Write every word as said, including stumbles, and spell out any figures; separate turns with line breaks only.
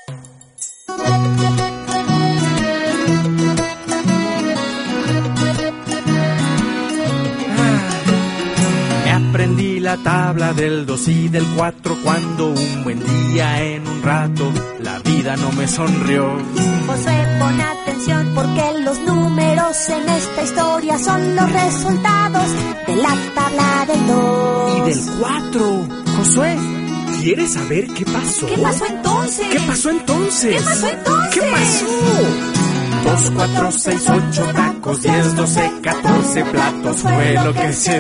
Aprendí la tabla del dos y del cuatro cuando un buen día en un rato la vida no me sonrió.
Josué, pon atención porque los números en esta historia son los resultados de la tabla del dos.
Y del cuatro. Josué, ¿quieres saber qué pasó?
¿Qué pasó entonces?
¿Qué pasó entonces?
¿Qué pasó entonces?
¿Qué pasó? Dos, cuatro, seis, ocho tacos, diez, doce, catorce platos fue lo que se